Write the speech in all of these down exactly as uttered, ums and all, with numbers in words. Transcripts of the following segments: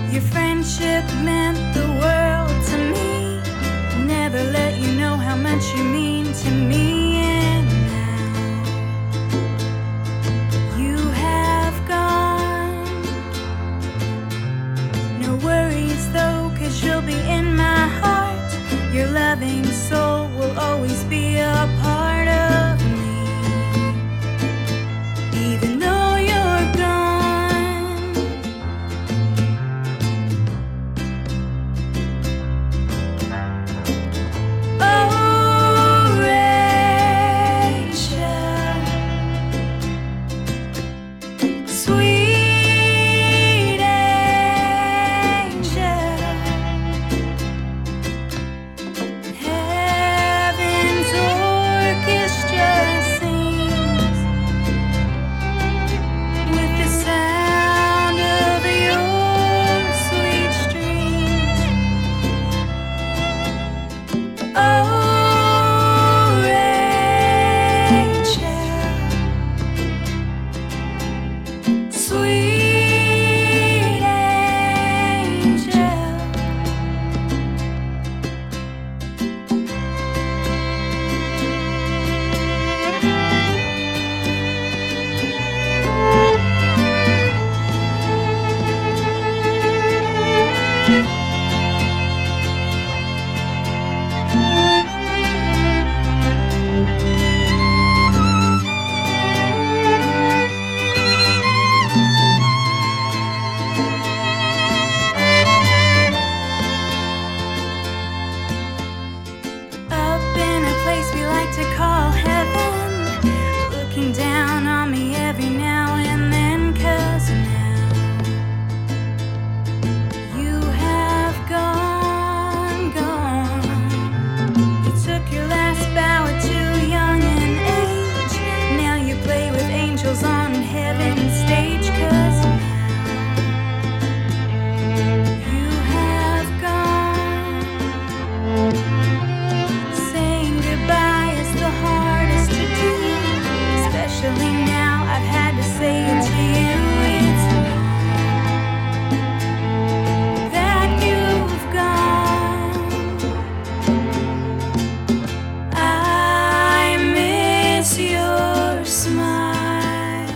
Your friendship meant the world to me. Never let you know how much you mean to me. And now you have gone. No worries though, 'cause you'll be in my heart. Your loving soul will always be a part of me. Even though you're gone. Oh, Rachel, sweet angel, heaven's orchestra sings with the sound of your sweet strings. Oh, Rachel, sweet angel. Up in a place we like to call heaven, looking down on me every now and then. 'Cause now you have gone, gone. You took your last bow at too young an age. Now you play with angels on heaven's stage. 'Cause now you have gone. Saying goodbye is the hardest to do, especially now I've had to say it to you. It's wrong that you've gone. I miss your smile.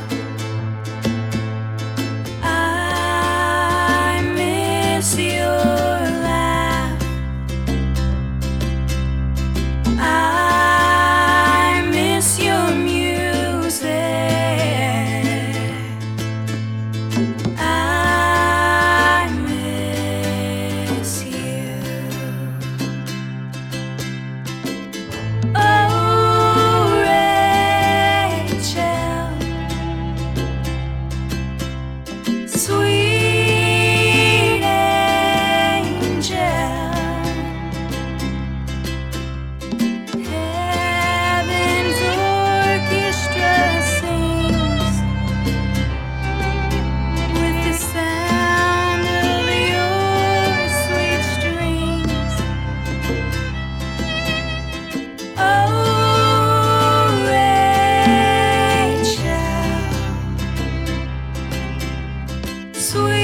I miss your laugh. I miss your music. I miss you. Oh, Rachel, sweet angel. Heaven's orchestra sings with the sound of your sweet strings. Oh, Rachel, sweet